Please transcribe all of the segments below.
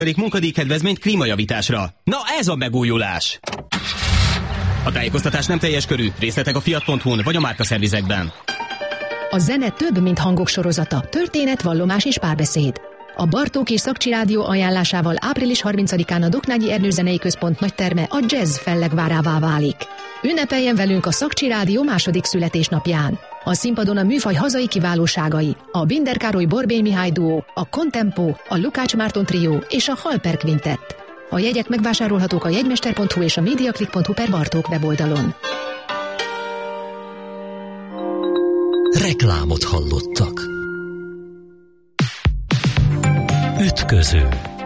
munkadíjkedvezményt klímajavításra. Na ez a megújulás! A tájékoztatás nem teljes körű. Részletek a fiat.hu-n vagy a márkaszervizekben. A zene több, mint hangok sorozata. Történet, vallomás és párbeszéd. A Bartók és Szakcsi Rádió ajánlásával április 30-án a Doknányi Ernő Zenei Központ nagyterme a jazz fellegvárává válik. Ünnepeljen velünk a Szakcsi Rádió második születésnapján. A színpadon a műfaj hazai kiválóságai, a Binder Károly Borbély Mihály duó, a Contempo, a Lukács Márton trió és a Halper Quintett. A jegyek megvásárolhatók a jegymester.hu és a mediaclick.hu/Bartók weboldalon. Reklámot hallottak. Ütköző.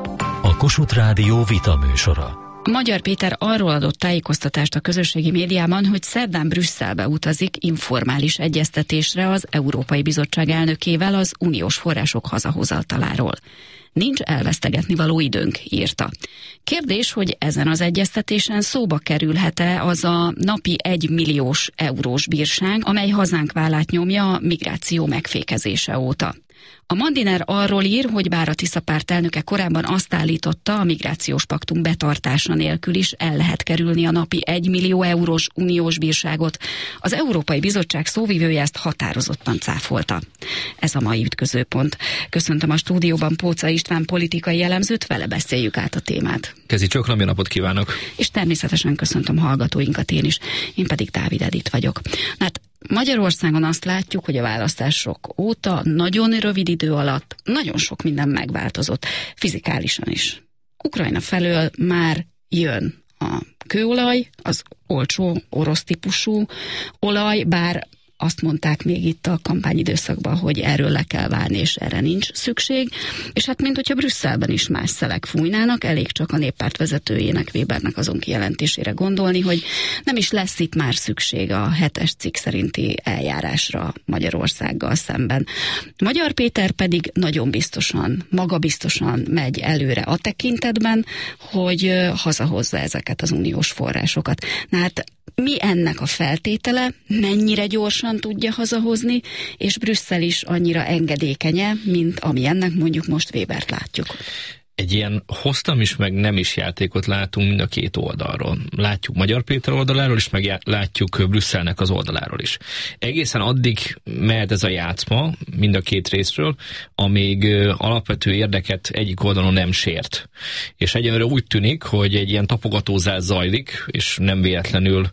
A Kossuth Rádió vita műsora. Magyar Péter arról adott tájékoztatást a közösségi médiában, hogy szerdán Brüsszelbe utazik informális egyeztetésre az Európai Bizottság elnökével az uniós források hazahozataláról. Nincs elvesztegetni való időnk, írta. Kérdés, hogy ezen az egyeztetésen szóba kerülhet-e az a napi 1 milliós eurós bírság, amely hazánk vállát nyomja a migráció megfékezése óta. A Mandiner arról ír, hogy bár a Tisza párt elnöke korábban azt állította, a migrációs paktum betartása nélkül is el lehet kerülni a napi 1 millió eurós uniós bírságot, az Európai Bizottság szóvivője ezt határozottan cáfolta. Ez a mai ütközőpont. Köszöntöm a stúdióban Póca István politikai elemzőt, vele beszéljük át a témát. Kezi csokram, jó napot kívánok! És természetesen köszöntöm hallgatóinkat én is, én pedig Dávid Edith vagyok. Hát Magyarországon azt látjuk, hogy a választások óta nagyon rövid idő alatt nagyon sok minden megváltozott, fizikálisan is. Ukrajna felől már jön a kőolaj, az olcsó orosz típusú olaj, bár azt mondták még itt a kampányidőszakban, hogy erről le kell válni, és erre nincs szükség. És hát, mint hogyha Brüsszelben is más szelek fújnának, elég csak a néppárt vezetőjének, Webernek azon kijelentésére gondolni, hogy nem is lesz itt már szükség a 7-es cikk szerinti eljárásra Magyarországgal szemben. Magyar Péter pedig nagyon biztosan, magabiztosan megy előre a tekintetben, hogy hazahozza ezeket az uniós forrásokat. Na hát mi ennek a feltétele, mennyire gyorsan tudja hazahozni, és Brüsszel is annyira engedékenye, mint amilyennek mondjuk most Webert látjuk. Egy ilyen hoztam is, meg nem is játékot látunk mind a két oldalról. Látjuk Magyar Péter oldaláról is, meg látjuk Brüsszelnek az oldaláról is. Egészen addig mehet ez a játszma mind a két részről, amíg alapvető érdeket egyik oldalon nem sért. És egyenlőre úgy tűnik, hogy egy ilyen tapogatózás zajlik, és nem véletlenül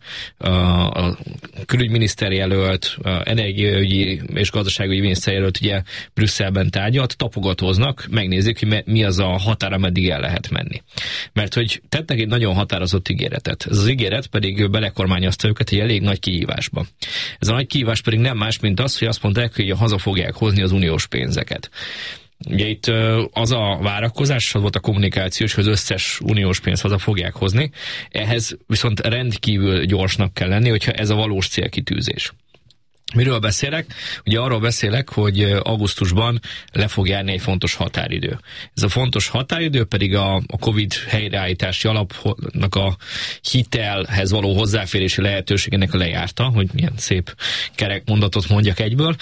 a külügyminiszter jelölt, energiaügyi és gazdaságügyi miniszter jelölt ugye Brüsszelben tárgyalt, tapogatóznak, megnézik, hogy mi az a határa, meddig el lehet menni. Mert hogy tettek egy nagyon határozott ígéretet. Ez az ígéret pedig belekormányozta őket egy elég nagy kihívásba. Ez a nagy kihívás pedig nem más, mint az, hogy azt mondták, hogy haza fogják hozni az uniós pénzeket. Ugye itt az a várakozás, az volt a kommunikációs, hogy az összes uniós pénzt haza fogják hozni. Ehhez viszont rendkívül gyorsnak kell lenni, hogyha ez a valós célkitűzés. Miről beszélek? Ugye arról beszélek, hogy augusztusban le fog járni egy fontos határidő. Ez a fontos határidő pedig a Covid helyreállítási alapnak a hitelhez való hozzáférési lehetőségének a lejárta, hogy milyen szép kerek mondatot mondjak egyből.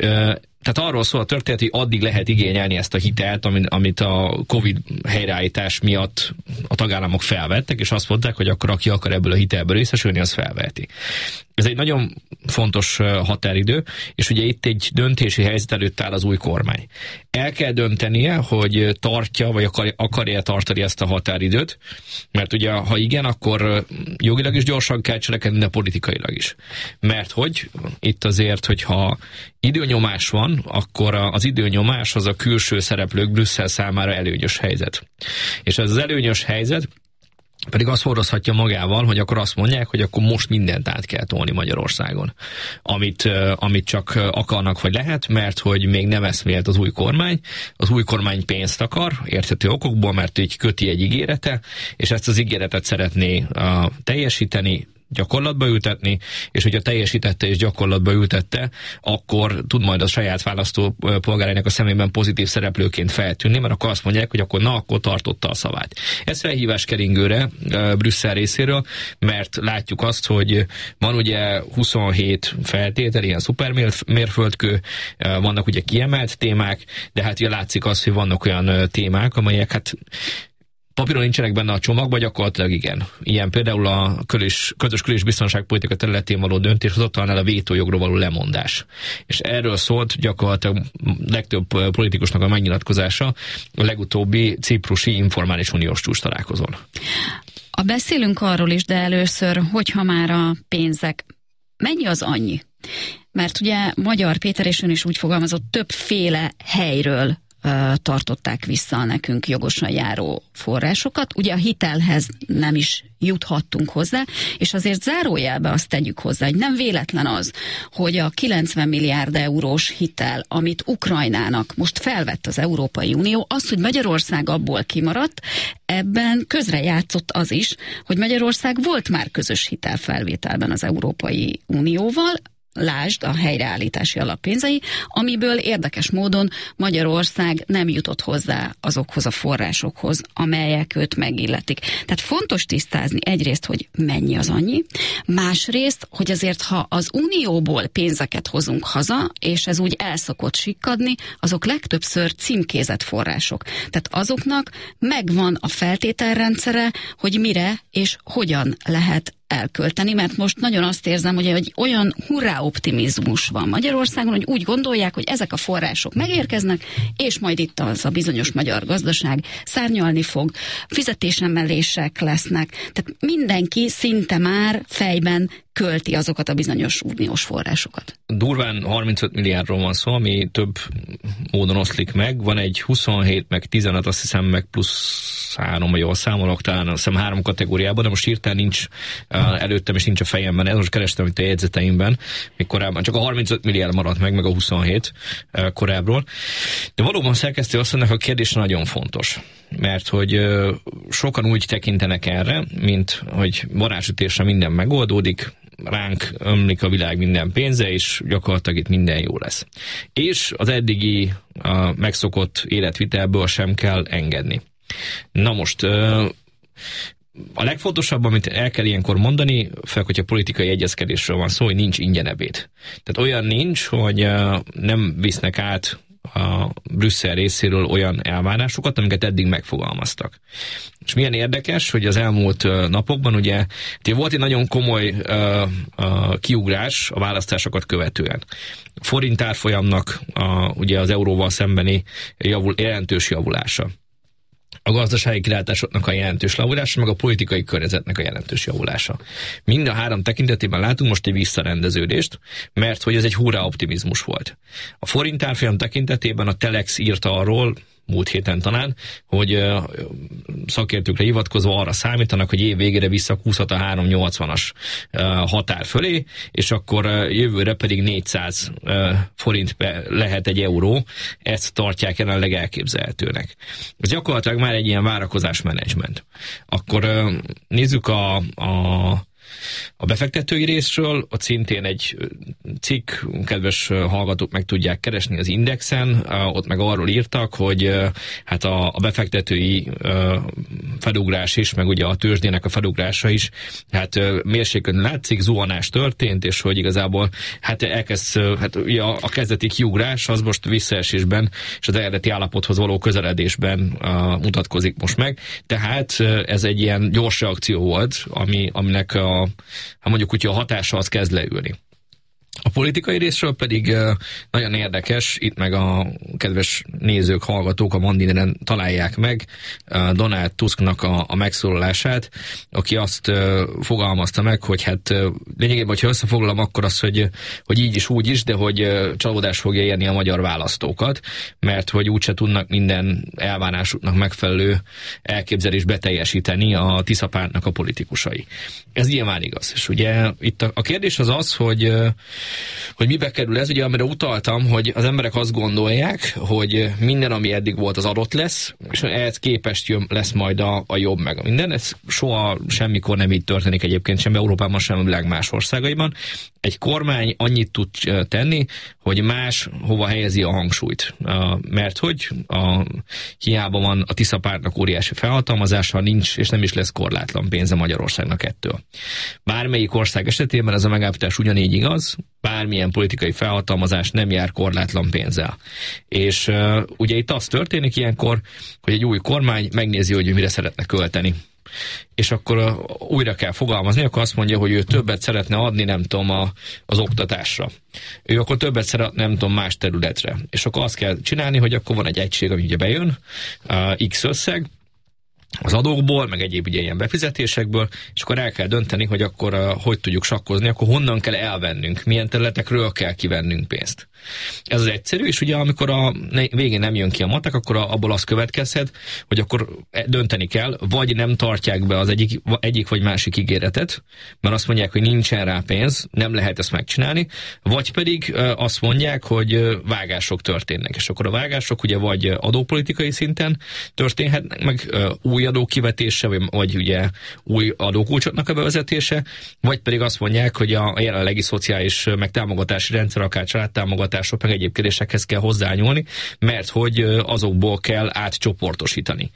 Tehát arról szól a történet, hogy addig lehet igényelni ezt a hitelt, amit a Covid helyreállítás miatt a tagállamok felvettek, és azt mondták, hogy akkor aki akar ebből a hitelből részesülni, az felveheti. Ez egy nagyon fontos határidő, és ugye itt egy döntési helyzet előtt áll az új kormány. El kell döntenie, hogy tartja, vagy akarja tartani ezt a határidőt, mert ugye ha igen, akkor jogilag is gyorsan kell cselekedni, de politikailag is. Mert hogy itt azért, hogyha időnyomás van, akkor az időnyomás az a külső szereplők Brüsszel számára előnyös helyzet. És ez az előnyös helyzet pedig azt hordozhatja magával, hogy akkor azt mondják, hogy akkor most mindent át kell tolni Magyarországon, amit csak akarnak, vagy lehet, mert hogy még nem eszmélt az új kormány. Az új kormány pénzt akar, érthető okokból, mert így köti egy ígérete, és ezt az ígéretet szeretné teljesíteni, gyakorlatba ültetni, és hogyha teljesítette és gyakorlatba ültette, akkor tud majd a saját választópolgárainak a szemében pozitív szereplőként feltűnni, mert akkor azt mondják, hogy akkor tartotta a szavát. Ez felhívás keringőre Brüsszel részéről, mert látjuk azt, hogy van ugye 27 feltétel, ilyen szupermérföldkő, vannak ugye kiemelt témák, de hát ugye látszik az, hogy vannak olyan témák, amelyek hát Papíron nincsenek benne a csomagban, gyakorlatilag igen. Ilyen például a közös kül- és biztonságpolitika területén való döntéshozatalnál a vétójogról való lemondás. És erről szólt gyakorlatilag legtöbb politikusnak a megnyilatkozása a legutóbbi ciprusi informális uniós csúcs találkozón. Beszélünk arról is, de először, hogyha már a pénzek, mennyi az annyi? Mert ugye Magyar Péter és ön is úgy fogalmazott, többféle helyről tartották vissza nekünk jogosan járó forrásokat. Ugye a hitelhez nem is juthattunk hozzá, és azért zárójelbe azt tegyük hozzá, hogy nem véletlen az, hogy a 90 milliárd eurós hitel, amit Ukrajnának most felvett az Európai Unió, az, hogy Magyarország abból kimaradt, ebben közrejátszott az is, hogy Magyarország volt már közös hitelfelvételben az Európai Unióval, lásd a helyreállítási alappénzei, amiből érdekes módon Magyarország nem jutott hozzá azokhoz a forrásokhoz, amelyek őt megilletik. Tehát fontos tisztázni egyrészt, hogy mennyi az annyi, másrészt, hogy azért, ha az Unióból pénzeket hozunk haza, és ez úgy el szokott sikkadni, azok legtöbbször címkézett források. Tehát azoknak megvan a feltételrendszere, hogy mire és hogyan lehet elkölteni, mert most nagyon azt érzem, hogy egy olyan hurrá optimizmus van Magyarországon, hogy úgy gondolják, hogy ezek a források megérkeznek, és majd itt az a bizonyos magyar gazdaság szárnyalni fog, fizetésemelések lesznek, tehát mindenki szinte már fejben költi azokat a bizonyos uniós forrásokat. Durván 35 milliárdról van szó, ami több módon oszlik meg. Van egy 27, meg 15, azt hiszem, meg plusz 3, vagy jól számolok, talán azt hiszem 3 kategóriában, de most hirtelen nincs előttem, és nincs a fejemben. Ez most kerestem itt a jegyzeteimben, még korábban csak a 35 milliárd maradt meg a 27 korábbról. De valóban szerkesztő azt mondják, a kérdés nagyon fontos, mert hogy sokan úgy tekintenek erre, mint hogy varázsütésre minden megoldódik, ránk ömlik a világ minden pénze, és gyakorlatilag itt minden jó lesz. És az eddigi megszokott életvitelből sem kell engedni. Na most, a legfontosabb, amit el kell ilyenkor mondani, főleg, hogyha politikai egyezkedésről van szó, hogy nincs ingyen ebéd. Tehát olyan nincs, hogy nem visznek át a Brüsszel részéről olyan elvárásokat, amiket eddig megfogalmaztak. És milyen érdekes, hogy az elmúlt napokban ugye volt egy nagyon komoly kiugrás a választásokat követően. A forint árfolyamnak ugye az euróval szembeni jelentős javulása. A gazdasági kilátásoknak a jelentős javulása, meg a politikai környezetnek a jelentős javulása. Mind a három tekintetében látunk most egy visszarendeződést, mert hogy ez egy hurrá optimizmus volt. A forint árfolyam tekintetében a Telex írta arról, múlt héten talán, hogy szakértőkre hivatkozva arra számítanak, hogy év végére visszakúszhat a 3,80-as határ fölé, és akkor jövőre pedig 400 forint lehet egy euró, ezt tartják jelenleg elképzelhetőnek. Ez gyakorlatilag már egy ilyen várakozásmenedzsment. Akkor nézzük a befektetői részről, ott szintén egy cikk, kedves hallgatók meg tudják keresni az Indexen, ott meg arról írtak, hogy hát a befektetői felugrás is, meg ugye a tőzsdének a felugrása is, hát mérsékletlen látszik, zuhanás történt, és hogy igazából hát ugye a kezdeti kiugrás az most visszaesésben és az eredeti állapothoz való közeledésben mutatkozik most meg, tehát ez egy ilyen gyors reakció volt, aminek mondjuk úgy a hatása az kezd leülni. A politikai részről pedig nagyon érdekes, itt meg a kedves nézők, hallgatók a Mandineren találják meg Donald Tusknak a megszólalását, aki azt fogalmazta meg, hogy hát lényegében, hogyha összefoglalom, akkor az, hogy így is, úgy is, de hogy csalódás fogja érni a magyar választókat, mert hogy úgyse tudnak minden elvárásuknak megfelelő elképzelést beteljesíteni a Tisza pártnak a politikusai. Ez nyilván igaz. És ugye itt a kérdés az, hogy mibe kerül ez, ugye amire utaltam, hogy az emberek azt gondolják, hogy minden, ami eddig volt, az adott lesz, és ehhez képest lesz majd a jobb meg a minden. Ez soha semmikor nem így történik egyébként, sem Európában, sem a világ más országaiban. egy kormány annyit tud tenni, hogy más hova helyezi a hangsúlyt. Mert hogy hiába van a Tisza pártnak óriási felhatalmazása, nincs és nem is lesz korlátlan pénze Magyarországnak ettől. Bármelyik ország esetében ez a megállapítás ugyanígy igaz, bármilyen politikai felhatalmazás nem jár korlátlan pénzzel. És ugye itt az történik ilyenkor, hogy egy új kormány megnézi, hogy ő mire szeretne költeni. És akkor újra kell fogalmazni, akkor azt mondja, hogy ő többet szeretne adni, nem tudom, az oktatásra. Ő akkor többet szeretne, nem tudom, más területre. És akkor azt kell csinálni, hogy akkor van egy egység, ami ugye bejön, X összeg, az adókból, meg egyéb ugye ilyen befizetésekből, és akkor el kell dönteni, hogy akkor hogy tudjuk sakkozni, akkor honnan kell elvennünk, milyen területekről kell kivennünk pénzt. Ez az egyszerű, és ugye amikor a végén nem jön ki a matek, akkor abból az következhet, hogy akkor dönteni kell, vagy nem tartják be az egyik vagy másik ígéretet, mert azt mondják, hogy nincsen rá pénz, nem lehet ezt megcsinálni, vagy pedig azt mondják, hogy vágások történnek, és akkor a vágások ugye vagy adópolitikai szinten történhetnek, meg új adókivetése, vagy ugye új adókulcsoknak a bevezetése, vagy pedig azt mondják, hogy a jelenlegi szociális meg támogatási rendszer, akár családtámogatások, meg egyéb kérdésekhez kell hozzányúlni, mert hogy azokból kell átcsoportosítani.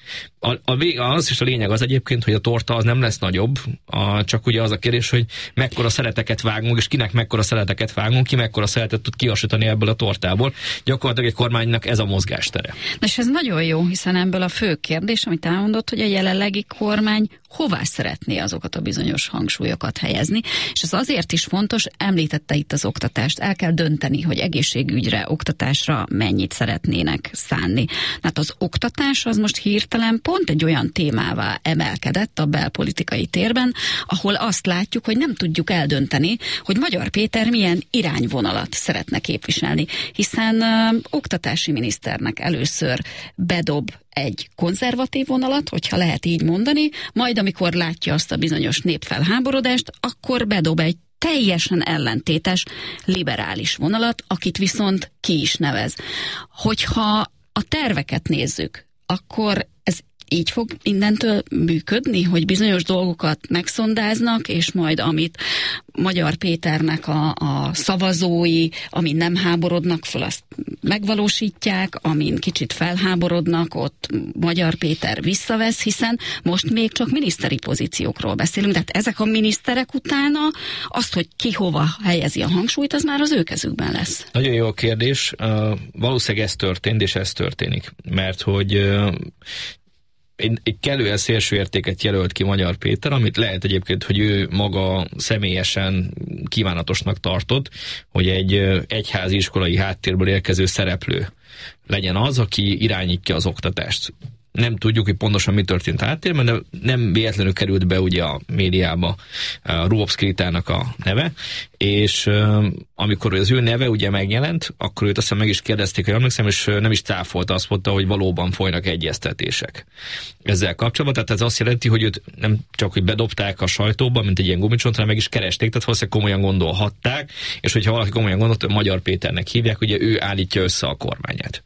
Az is a lényeg az egyébként, hogy a torta az nem lesz nagyobb, csak ugye az a kérdés, hogy mekkora szeleteket vágunk, és kinek mekkora szeleteket vágunk, ki mekkora szeletet tud kiasítani ebből a tortából. Gyakorlatilag egy kormánynak ez a mozgástere. És ez nagyon jó, hiszen ebből a fő kérdés, amit elmondott, hogy a jelenlegi kormány hová szeretné azokat a bizonyos hangsúlyokat helyezni, és ez azért is fontos, említette itt az oktatást, el kell dönteni, hogy egészségügyre, oktatásra mennyit szeretnének szánni. Hát az oktatás az most hirtelen pont egy olyan témává emelkedett a belpolitikai térben, ahol azt látjuk, hogy nem tudjuk eldönteni, hogy Magyar Péter milyen irányvonalat szeretne képviselni, hiszen oktatási miniszternek először bedob egy konzervatív vonalat, hogyha lehet így mondani, majd amikor látja azt a bizonyos népfelháborodást, akkor bedob egy teljesen ellentétes liberális vonalat, akit viszont ki is nevez. Hogyha a terveket nézzük, akkor ez így fog innentől működni, hogy bizonyos dolgokat megszondáznak, és majd amit Magyar Péternek a szavazói, amin nem háborodnak föl, azt megvalósítják, amin kicsit felháborodnak, ott Magyar Péter visszavesz, hiszen most még csak miniszteri pozíciókról beszélünk, de hát ezek a miniszterek utána azt, hogy ki hova helyezi a hangsúlyt, az már az ő kezükben lesz. Nagyon jó kérdés. Valószínűleg ez történt, és ez történik. Mert hogy egy kellően szélső értéket jelölt ki Magyar Péter, amit lehet egyébként, hogy ő maga személyesen kívánatosnak tartott, hogy egy egyházi iskolai háttérből érkező szereplő legyen az, aki irányítja az oktatást. Nem tudjuk, hogy pontosan mi történt háttérben, de nem véletlenül került be ugye a médiába a Ruhovszki Ritának a neve, és amikor az ő neve ugye megjelent, akkor őt aztán meg is kérdezték, hogy emlékszem, és nem is cáfolta, azt mondta, hogy valóban folynak egyeztetések ezzel kapcsolatban. Tehát ez azt jelenti, hogy őt nem csak hogy bedobták a sajtóba, mint egy ilyen gumicsont, hanem meg is keresték, tehát valószínűleg komolyan gondolhatták, és hogyha valaki komolyan gondolt, Magyar Péternek hívják, ugye ő állítja össze a kormányát.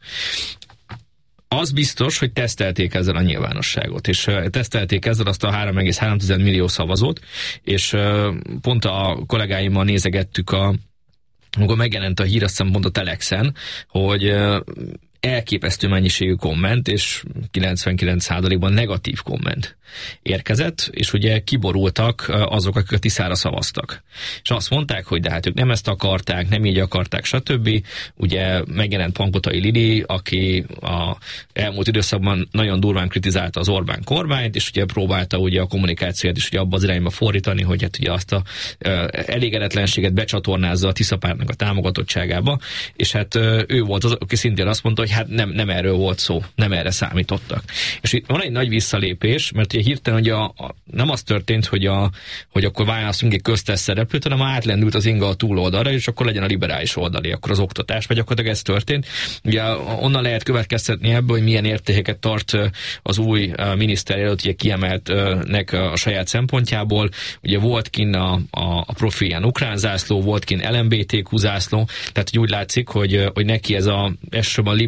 Az biztos, hogy tesztelték ezzel a nyilvánosságot, és tesztelték ezzel azt a 3,3 millió szavazót, és pont a kollégáimmal nézegettük, amikor megjelent a hír, azt hiszem pont a Telexen, hogy elképesztő mennyiségű komment, és 99%-ban negatív komment érkezett, és ugye kiborultak azok, akik a Tiszára szavaztak. És azt mondták, hogy de hát ők nem ezt akarták, nem így akarták, stb. Ugye megjelent Pankotai Lili, aki a elmúlt időszakban nagyon durván kritizálta az Orbán kormányt, és ugye próbálta ugye a kommunikációt is ugye abba az irányba fordítani, hogy hát ugye azt a elégedetlenséget becsatornázza a Tisza pártnak a támogatottságába, és hát ő volt az, aki szintén azt mondta, hogy hát nem erről volt szó, nem erre számítottak. És itt van egy nagy visszalépés, mert ugye hirtelen ugye nem az történt, hogy akkor választunk egy köztes szereplőt, hanem átlendült az inga a túloldalra, és akkor legyen a liberális oldali, akkor az oktatás, vagy gyakorlatilag ez történt. Ugye onnan lehet következtetni ebből, hogy milyen értékeket tart az új miniszterjelölt, ugye kiemeltnek a saját szempontjából. Ugye volt kinn a profilján ukrán zászló, volt kinn LMBTQ zászló, tehát úgy látszik, hogy neki ez elsősorban liberális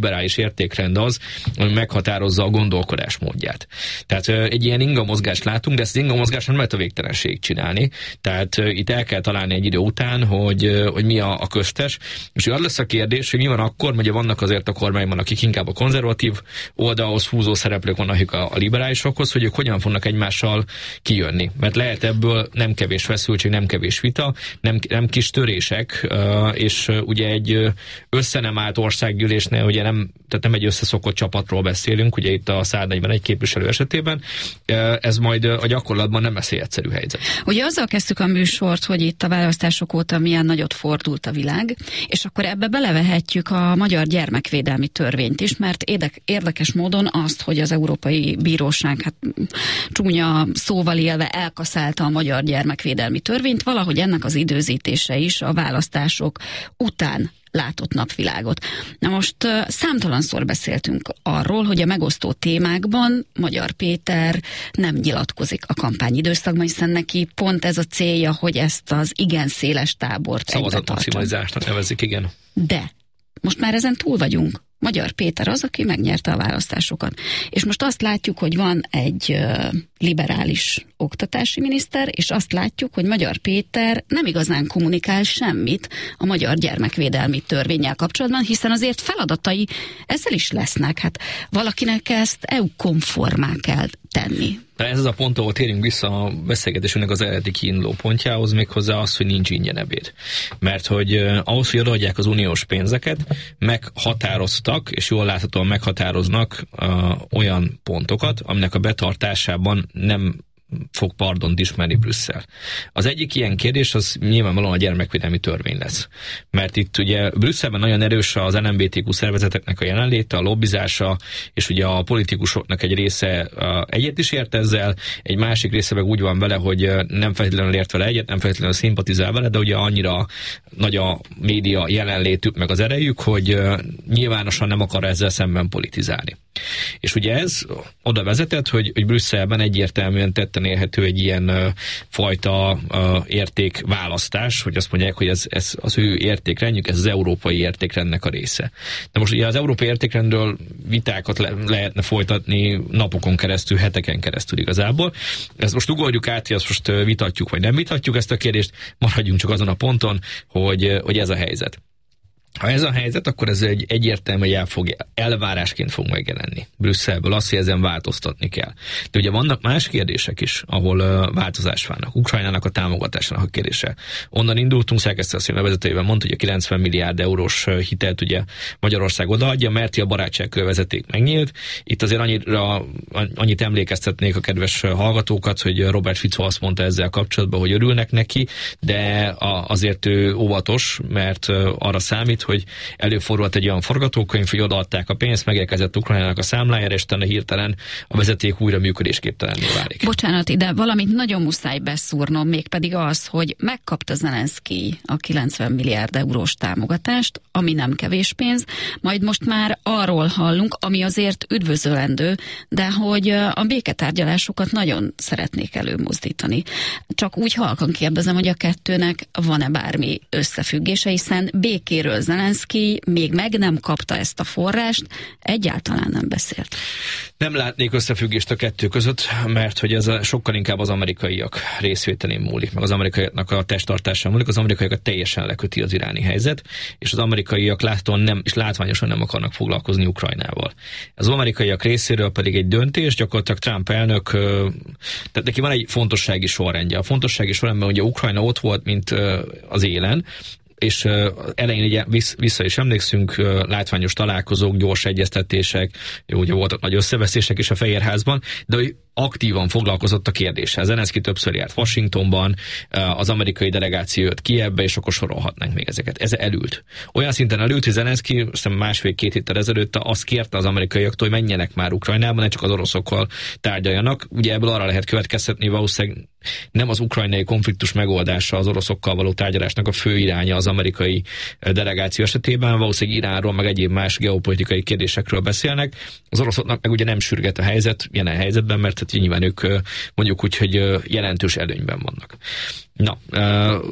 liberális értékrend az, ami meghatározza a gondolkodás módját. Tehát egy ilyen ingamozgást látunk, de ezt az ingamozgást nem lehet a végtelenség csinálni. Tehát itt el kell találni egy idő után, hogy mi a köztes, és az lesz a kérdés, hogy mi van akkor, ugye vannak azért a kormányban, akik inkább a konzervatív oldalhoz húzó szereplők vannak, akik a liberálisokhoz, hogy ők hogyan fognak egymással kijönni. Mert lehet ebből nem kevés feszültség, nem kevés vita, nem kis törések, és ugye egy össze nem állt országgyűlésnél, ugye tehát nem egy összeszokott csapatról beszélünk, ugye itt a 141 képviselő esetében, ez majd a gyakorlatban nem lesz egy egyszerű helyzet. Ugye azzal kezdtük a műsort, hogy itt a választások óta milyen nagyot fordult a világ, és akkor ebbe belevehetjük a magyar gyermekvédelmi törvényt is, mert érdekes módon azt, hogy az Európai Bíróság csúnya szóval élve elkaszálta a magyar gyermekvédelmi törvényt, valahogy ennek az időzítése is a választások után látott napvilágot. Na most számtalanszor beszéltünk arról, hogy a megosztó témákban Magyar Péter nem nyilatkozik a kampányidőszakban, hiszen neki pont ez a célja, hogy ezt az igen széles tábort szavazatmaximalizásnak nevezik, igen. De most már ezen túl vagyunk. Magyar Péter az, aki megnyerte a választásokat. És most azt látjuk, hogy van egy liberális oktatási miniszter, és azt látjuk, hogy Magyar Péter nem igazán kommunikál semmit a magyar gyermekvédelmi törvénnyel kapcsolatban, hiszen azért feladatai ezzel is lesznek. Hát valakinek ezt EU-konformá kell tenni. De ez az a pont, ahol térünk vissza a beszélgetésünknek az eredeti kiinduló pontjához, méghozzá az, hogy nincs ingyen ebéd. Mert hogy ahhoz, hogy odaadják az uniós pénzeket, meghatároztak, és jól láthatóan meghatároznak olyan pontokat, aminek a betartásában nem fog pardont ismerni Brüsszel. Az egyik ilyen kérdés az nyilvánvalóan a gyermekvédelmi törvény lesz. Mert itt ugye Brüsszelben nagyon erős az LMBTQ szervezeteknek a jelenléte, a lobbizása, és ugye a politikusoknak egy része egyet is ért ezzel, egy másik része meg úgy van vele, hogy nem feltétlenül ért vele egyet, nem feltétlenül szimpatizál vele, de ugye annyira nagy a média jelenlétük meg az erejük, hogy nyilvánosan nem akar ezzel szemben politizálni. És ugye ez oda vezetett, hogy Brüsszelben egyértelműen tetten érhető egy ilyen fajta értékválasztás, hogy azt mondják, hogy ez az ő értékrendjük, ez az európai értékrendnek a része. De most ugye az európai értékrendről vitákat lehetne folytatni napokon keresztül, heteken keresztül igazából. Ezt most ugorjuk át, hogy ezt most vitatjuk, vagy nem vitatjuk ezt a kérdést, maradjunk csak azon a ponton, hogy ez a helyzet. Ha ez a helyzet, akkor ez egy egyértelmű elvárásként fog megjelenni Brüsszelből, azt, hogy ezen változtatni kell. De ugye vannak más kérdések is, ahol változás várnak. Ukrajnának a támogatásának a kérdése. Onnan indultunk, Szerkesztő asszony levezetőjében mondta, hogy a 90 milliárd eurós hitelt ugye Magyarország odaadja, mert a barátságkörvezeték megnyílt. Itt azért annyit emlékeztetnék a kedves hallgatókat, hogy Robert Fico azt mondta ezzel kapcsolatban, hogy örülnek neki, de azért ő óvatos, mert arra számít, hogy előfordult egy olyan forgatókönyv, hogy odaadták a pénzt, megérkezett Ukrajnának a számlájára, és utána hirtelen a vezeték újra működésképtelenné válik. Bocsánat, ide valamit nagyon muszáj beszúrnom, mégpedig az, hogy megkapta Zelenszky a 90 milliárd eurós támogatást, ami nem kevés pénz, majd most már arról hallunk, ami azért üdvözölendő, de hogy a béketárgyalásokat nagyon szeretnék előmozdítani. Csak úgy halkan kérdezem, hogy a kettőnek van-e bármi összefüggése, hiszen békéről Zelenszky még meg nem kapta ezt a forrást, egyáltalán nem beszélt. Nem látnék összefüggést a kettő között, mert hogy ez sokkal inkább az amerikaiak részvételén múlik, meg az amerikaiaknak a testtartásán múlik, az amerikaiakat teljesen leköti az iráni helyzet, és az amerikaiak látványosan nem akarnak foglalkozni Ukrajnával. Az amerikaiak részéről pedig egy döntés, gyakorlatilag Trump elnök, tehát neki van egy fontossági sorrendje. A fontossági sorrendben ugye Ukrajna ott volt, mint az élen, és elején ugye vissza is emlékszünk, látványos találkozók, gyors egyeztetések, ugye voltak nagy összeveszések is a Fehérházban, de aktívan foglalkozott a kérdéssel. Zelenszky többször járt Washingtonban, az amerikai delegáció jött Kijevbe, és akkor sorolhatnánk még ezeket. Ez elült. Olyan szinten elült, hogy Zelenszky másfél-két héttel ezelőtt azt kérte az amerikaiaktól, hogy menjenek már Ukrajnába, ne csak az oroszokkal tárgyaljanak. Ugye ebből arra lehet következtetni, valószínűleg nem az ukrajnai konfliktus megoldása az oroszokkal való tárgyalásnak a fő iránya az amerikai delegáció esetében, valószínűleg Iránról, meg egyéb más geopolitikai kérdésekről beszélnek. Az oroszoknak meg ugye nem sürget a helyzet, jelen helyzetben, mert hát nyilván ők mondjuk úgy, hogy jelentős előnyben vannak. Na,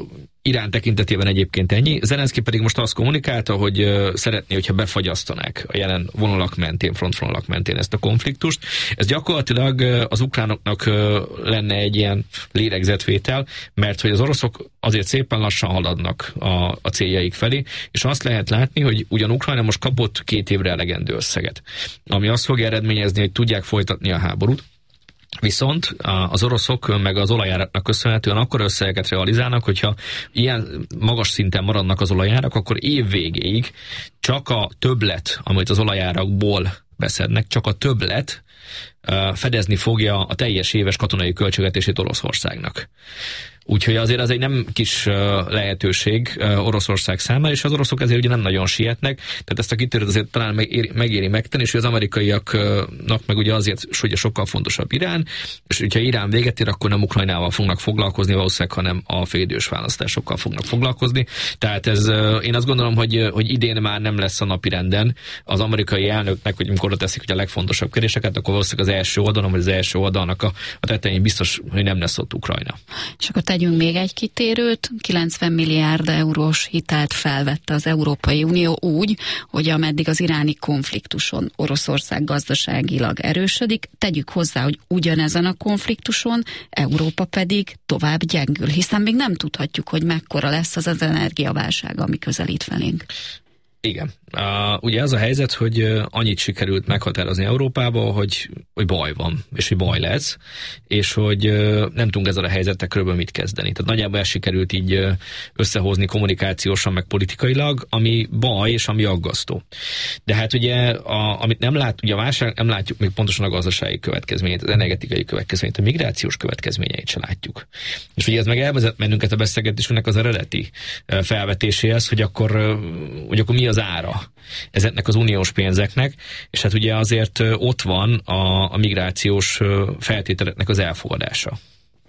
Irán tekintetében egyébként ennyi. Zelenszky pedig most azt kommunikálta, hogy szeretné, hogyha befagyasztanák a jelen vonalak mentén, frontvonalak mentén ezt a konfliktust. Ez gyakorlatilag az ukránoknak lenne egy ilyen lélegzetvétel, mert hogy az oroszok azért szépen lassan haladnak a céljaik felé, és azt lehet látni, hogy ugyan Ukrajna most kapott 2 évre elegendő összeget, ami azt fogja eredményezni, hogy tudják folytatni a háborút. Viszont az oroszok meg az olajáraknak köszönhetően akkor összegeket realizálnak, hogyha ilyen magas szinten maradnak az olajárak, akkor év végéig csak a többlet, amit az olajárakból beszednek, csak a többlet fedezni fogja a teljes éves katonai költségvetését Oroszországnak. Úgyhogy azért az egy nem kis lehetőség Oroszország számára, és az oroszok ezért ugye nem nagyon sietnek, tehát ezt a kitörőt azért talán megéri megtenni, és az amerikaiaknak meg ugye azért, hogy sokkal fontosabb Irán, és hogyha Irán véget ér, akkor nem Ukrajnával fognak foglalkozni valószínűleg, hanem a félidős választásokkal fognak foglalkozni. Tehát ez, én azt gondolom, hogy idén már nem lesz a napirenden az amerikai elnöknek, hogy amikor teszik ugye a legfontosabb kérdéseket, akkor valószínűleg az első oldalon, vagy az első oldalnak a tetején biztos, hogy nem lesz ott Ukrajna. És akkor tegyünk még egy kitérőt, 90 milliárd eurós hitelt felvette az Európai Unió úgy, hogy ameddig az iráni konfliktuson Oroszország gazdaságilag erősödik, tegyük hozzá, hogy ugyanezen a konfliktuson Európa pedig tovább gyengül, hiszen még nem tudhatjuk, hogy mekkora lesz az energiaválság, ami közelít felénk. Igen. Ugye az a helyzet, hogy annyit sikerült meghatározni Európába, hogy baj van, és hogy baj lesz, és hogy nem tudunk ezzel a helyzettel körülbelül mit kezdeni. Tehát nagyjából ezt sikerült így összehozni kommunikációsan, meg politikailag, ami baj, és ami aggasztó. De hát ugye, amit nem lát, ugye a válság nem látjuk még pontosan a gazdasági következményét, az energetikai következményét, a migrációs következményeit se látjuk. És ugye ez meg elvezet bennünket a beszélgetésünknek az eredeti felvetéséhez, hogy akkor mi az ára ezeknek az uniós pénzeknek, és hát ugye azért ott van a migrációs feltételeknek az elfogadása.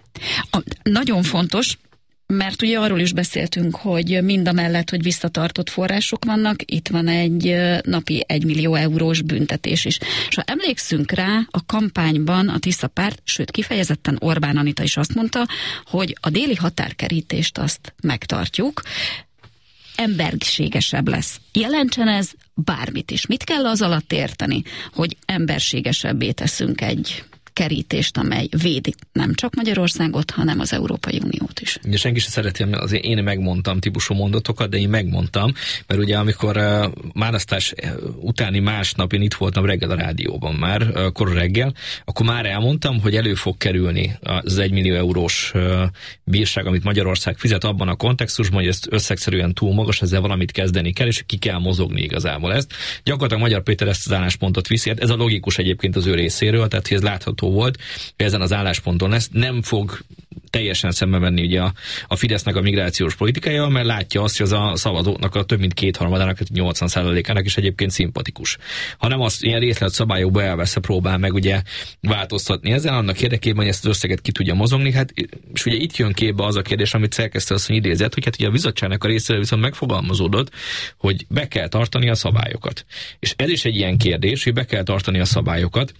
Nagyon fontos, mert ugye arról is beszéltünk, hogy mindamellett, hogy visszatartott források vannak, itt van egy napi 1 millió eurós büntetés is. És ha emlékszünk rá, a kampányban a Tisza párt, sőt kifejezetten Orbán Anita is azt mondta, hogy a déli határkerítést azt megtartjuk, emberségesebb lesz. Jelentsen ez bármit is. Mit kell az alatt érteni, hogy emberségesebbé teszünk egy kerítést, amely védi nem csak Magyarországot, hanem az Európai Uniót is. Ugye senki sem szereti, azért én megmondtam típusú mondatokat, de én megmondtam, mert ugye amikor választás utáni másnap én itt voltam reggel a rádióban már, kora reggel, akkor már elmondtam, hogy elő fog kerülni az 1 millió eurós bírság, amit Magyarország fizet abban a kontextusban, hogy ezt összegszerűen túl magas, ezzel valamit kezdeni kell, és ki kell mozogni igazából ezt. Gyakorlatilag Magyar Péter ezt az álláspontot viszi, hát ez a logikus egyébként az ő részéről, tehát hogy ez látható volt, hogy ezen az állásponton lesz, nem fog teljesen szembe menni ugye a Fidesznek a migrációs politikája, mert látja azt, hogy az a szavazóknak a több mint 2/3-ának, 80%-ának is egyébként szimpatikus. Hanem azt ilyen részletszabályokba elveszve próbál meg ugye változtatni ezzel, annak érdekében, hogy ezt az összeget ki tudja mozogni. Hát, és ugye itt jön képbe az a kérdés, amit szerkesztő asszony idézett, hogy hát ugye a bizottságnak a részéről viszont megfogalmazódott, hogy be kell tartani a szabályokat. És ez is egy ilyen kérdés, hogy be kell tartani a szabályokat.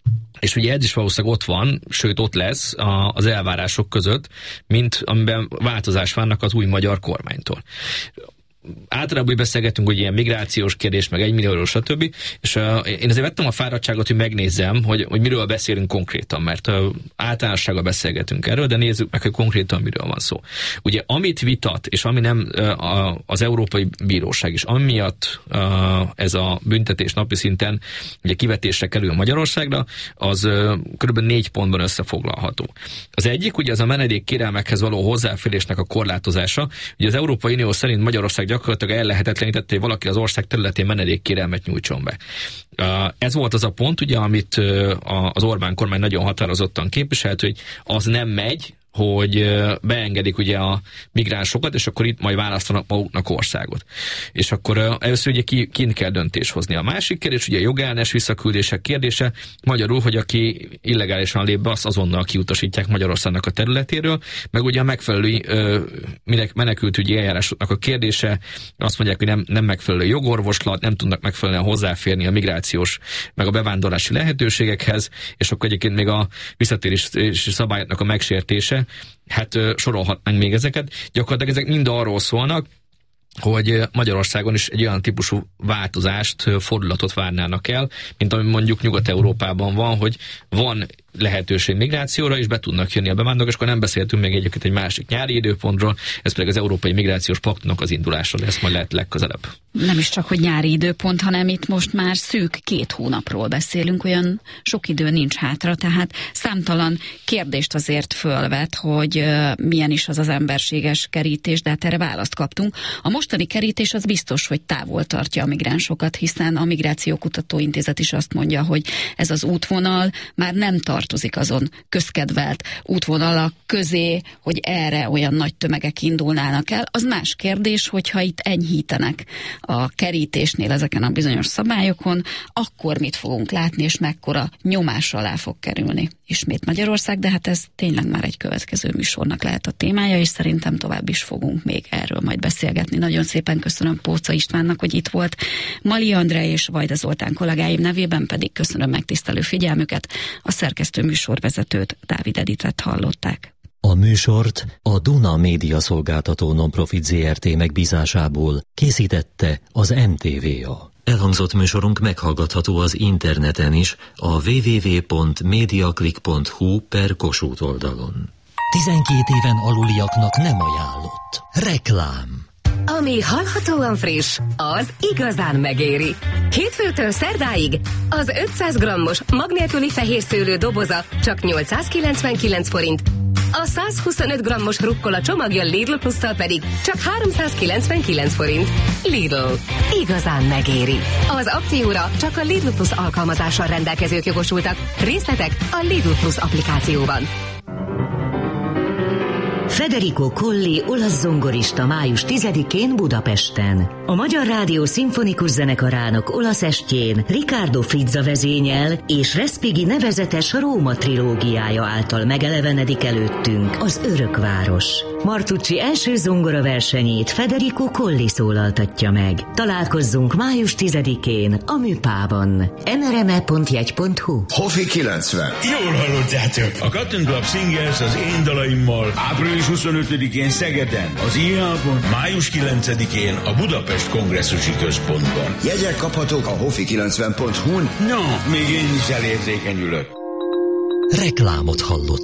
És ugye ez is valószínűleg ott van, sőt ott lesz az elvárások között, mint amiben változás várnak az új magyar kormánytól. Általában úgy beszélgetünk, hogy ilyen migrációs kérdés, meg 1 millióról, stb. És én azért vettem a fáradtságot, hogy megnézzem, hogy miről beszélünk konkrétan, mert általánossággal beszélgetünk erről, de nézzük meg, hogy konkrétan miről van szó. Ugye amit vitat, és ami nem az Európai Bíróság is, ami miatt ez a büntetés napi szinten ugye kivetésre kerül Magyarországra, az kb. 4 pontban összefoglalható. Az egyik, ugye az a menedékkérelmekhez való hozzáférésnek a korlátozása. Ugye az Európai Unió szerint Magyarország gyakorlatilag ellehetetlenítette, hogy valaki az ország területén menedékkérelmet nyújtson be. Ez volt az a pont, ugye, amit az Orbán kormány nagyon határozottan képviselt, hogy az nem megy, hogy beengedik ugye a migránsokat, és akkor itt majd választanak maguknak országot. És akkor először ugye kint kell döntés hozni. A másik kérdés, ugye a jogellenes visszaküldések kérdése, magyarul, hogy aki illegálisan lép be, azt azonnal kiutasítják Magyarországnak a területéről, meg ugye a megfelelő menekültügyi eljárásoknak a kérdése, azt mondják, hogy nem megfelelő jogorvoslat, nem tudnak megfelelően hozzáférni a migrációs, meg a bevándorlási lehetőségekhez, és akkor egyébként még a visszatérési szabályoknak a megsértése, hát sorolhatnánk még ezeket. Gyakorlatilag ezek mind arról szólnak, hogy Magyarországon is egy olyan típusú változást, fordulatot várnának el, mint ami mondjuk Nyugat-Európában van, hogy van lehetőség migrációra, és be tudnak jönni a bevándorlók, és akkor nem beszéltünk még egyébként egy másik nyári időpontról, ez pedig az Európai Migrációs Paktumnak az indulása lesz majd lehet legközelebb. Nem is csak, hogy nyári időpont, hanem itt most már szűk 2 hónapról beszélünk, olyan sok idő nincs hátra, tehát számtalan kérdést azért fölvet, hogy milyen is az emberséges kerítés, de hát erre választ kaptunk. A mostani kerítés az biztos, hogy távol tartja a migránsokat, hiszen a Migrációkutató Intézet is azt mondja, hogy ez az útvonal már nem tartozik azon közkedvelt útvonalak közé, hogy erre olyan nagy tömegek indulnának el. Az más kérdés, hogyha itt enyhítenek a kerítésnél ezeken a bizonyos szabályokon, akkor mit fogunk látni, és mekkora nyomás alá fog kerülni ismét Magyarország, de hát ez tényleg már egy következő műsornak lehet a témája, és szerintem tovább is fogunk még erről majd beszélgetni. Nagyon szépen köszönöm Póca Istvánnak, hogy itt volt. Mali Andrea és Vajda Zoltán kollégáim nevében pedig köszönöm megtisztelő figyelmüket. A szerkesztő műsorvezetőt, Dávid Editet hallották. A műsort a Duna Média Szolgáltató Nonprofit Zrt. Megbízásából készítette az NTVA. Elhangzott műsorunk meghallgatható az interneten is, a www.mediaclick.hu/Kossuth oldalon. 12 éven aluliaknak nem ajánlott. Reklám. Ami hallhatóan friss, az igazán megéri. Hétfőtől szerdáig az 500 g-os mag nélküli fehér szőlő doboza csak 899 forint, a 125 g-os rukkola csomagja Lidl Plusszal pedig csak 399 forint. Lidl. Igazán megéri. Az akcióra csak a Lidl Plus alkalmazással rendelkezők jogosultak. Részletek a Lidl Plus applikációban. Federico Colli olasz zongorista május 10-én Budapesten. A Magyar Rádió Szimfonikus Zenekarának olasz estjén Riccardo Frizza vezényel és Respighi nevezetes Róma trilógiája által megelevenedik előttünk az Örökváros. Martucci első zongora versenyét Federico Colli szólaltatja meg. Találkozzunk május 10-én a Műpában. nrme.jegy.hu. Hofi 90. Jól hallottátok! A Cotton Club Singers az én dalaimmal április 25-én Szegeden, az IHA-ban, május 9-én a Budapest Kongresszusi Központban. Jegyek kaphatók a hofi90.hu-n. No, még én is elérzékenyülök. Reklámot hallott.